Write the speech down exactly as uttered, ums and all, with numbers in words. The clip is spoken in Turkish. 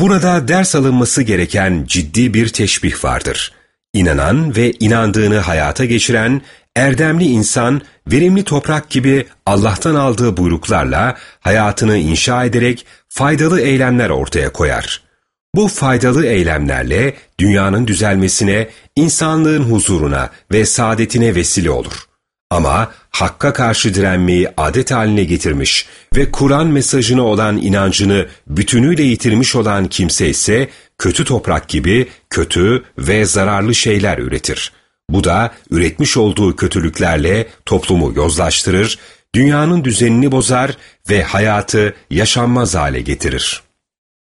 Burada ders alınması gereken ciddi bir teşbih vardır. İnanan ve inandığını hayata geçiren, erdemli insan, verimli toprak gibi Allah'tan aldığı buyruklarla hayatını inşa ederek faydalı eylemler ortaya koyar. Bu faydalı eylemlerle dünyanın düzelmesine, insanlığın huzuruna ve saadetine vesile olur. Ama hakka karşı direnmeyi adet haline getirmiş ve Kur'an mesajına olan inancını bütünüyle yitirmiş olan kimse ise kötü toprak gibi kötü ve zararlı şeyler üretir. Bu da üretmiş olduğu kötülüklerle toplumu yozlaştırır, dünyanın düzenini bozar ve hayatı yaşanmaz hale getirir.